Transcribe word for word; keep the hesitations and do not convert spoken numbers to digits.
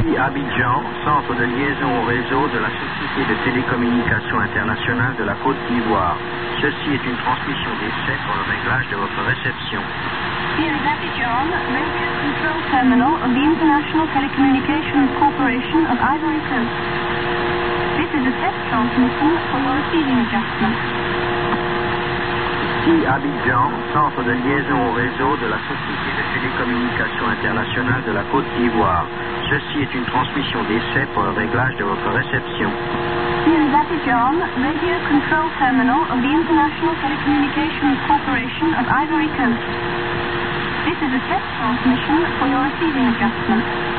Ici Abidjan, centre de liaison au réseau de la Société de télécommunications internationale de la Côte d'Ivoire. Ceci est une transmission d'essai pour le réglage de votre réception. Here is Abidjan, radio control terminal of the International Telecommunications Corporation of Ivory Coast. This is a test transmission for your receiving adjustment. Ici Abidjan, centre de liaison au réseau de la Société de télécommunications internationale de la Côte d'Ivoire. Ceci est une transmission d'essai pour le réglage de votre réception. Here is Abidjan, radio control terminal of the International Telecommunications Corporation of Ivory Coast. This is a test transmission for your receiving adjustment.